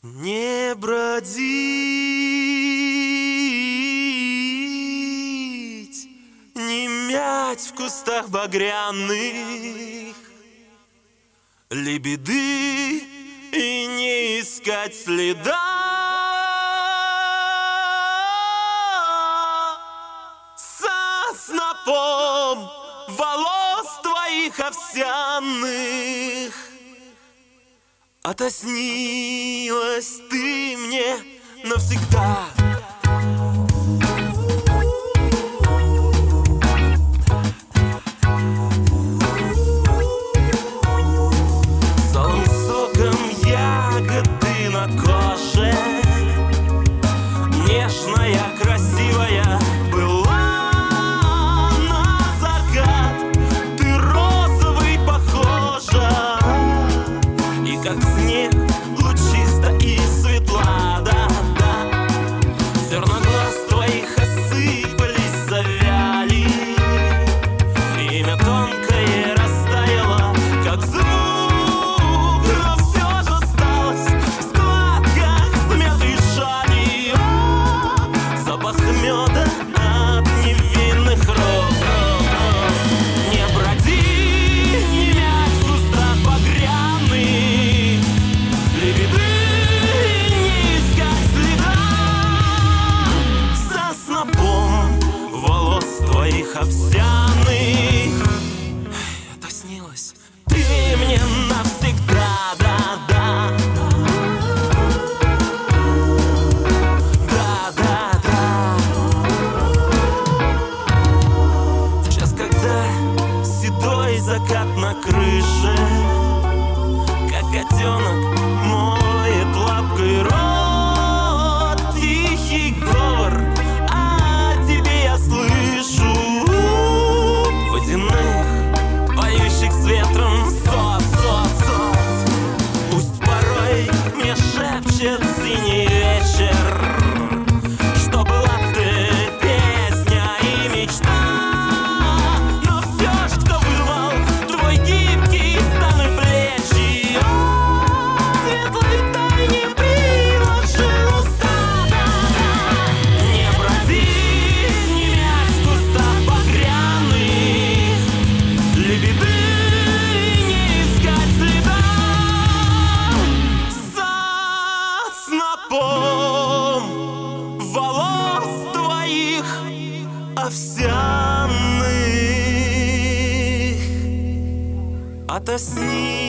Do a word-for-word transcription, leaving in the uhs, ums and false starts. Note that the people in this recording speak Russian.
Не бродить, не мять в кустах багряных лебеды и не искать следа со снопом волос твоих овсяных. Отоснилась ты мне навсегда. Солом соком ягоды на коже, нежная, красивая была на закат. Ты розовый похожа, и как снег лучисто и светла, да, да. Зерна глаз твоих осыпались, завяли, имя тонкое растаяло, как звук, но все же осталось в складках смятой шали. О, запах меда от невинных роз. Не броди, не мять в кустах багряных лебеды, не искать следа со снопом волос твоих овсяных. Отоснилась ты мне навсегда, да, да, да, да, да. В час, когда седой закат на крыше, как котенок моет лапкой рот, тихий говор о тебе я слышу. Водяных, поющих с ветром сот, сот, сот. Пусть порой мне шепчет синий вечер, что была ты песня и мечта. Но все ж, кто вырвал твой гибкий стан и плечи, светлой тайне приложил уста. Не броди, не мять в кустах багряных лебеды, не искать следа со снопом волос твоих овсяных. Отосни